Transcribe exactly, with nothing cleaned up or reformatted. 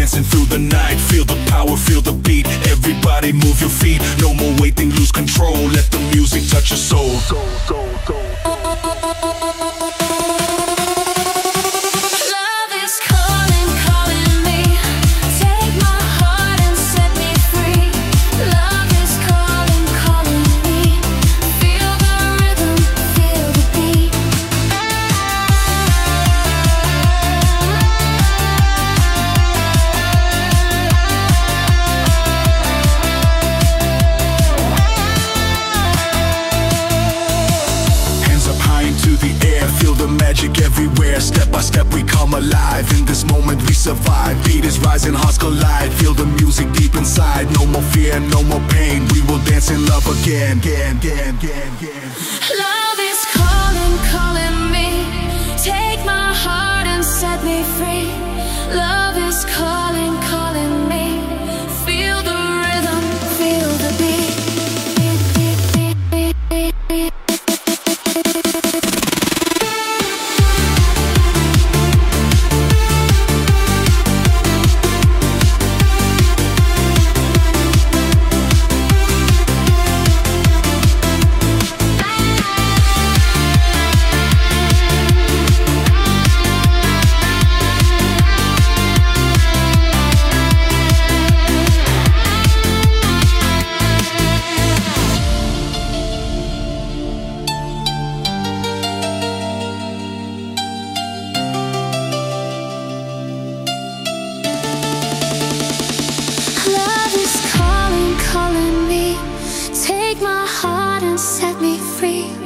dancing through the night. Feel the power, feel the beat. Everybody move your feet. No more waiting, lose control. Let the music touch your soul. Soul, soul, soul. Magic everywhere, step by step we come alive. In this moment we survive. Beat is rising, hearts collide. Feel the music deep inside. No more fear, no more pain. We will dance in love again, again, again, again, again. Love is calling, calling me. Take my heart and set me free. Love is calling, calling me. Feel the rhythm, feel the beat. Take my heart and set me free.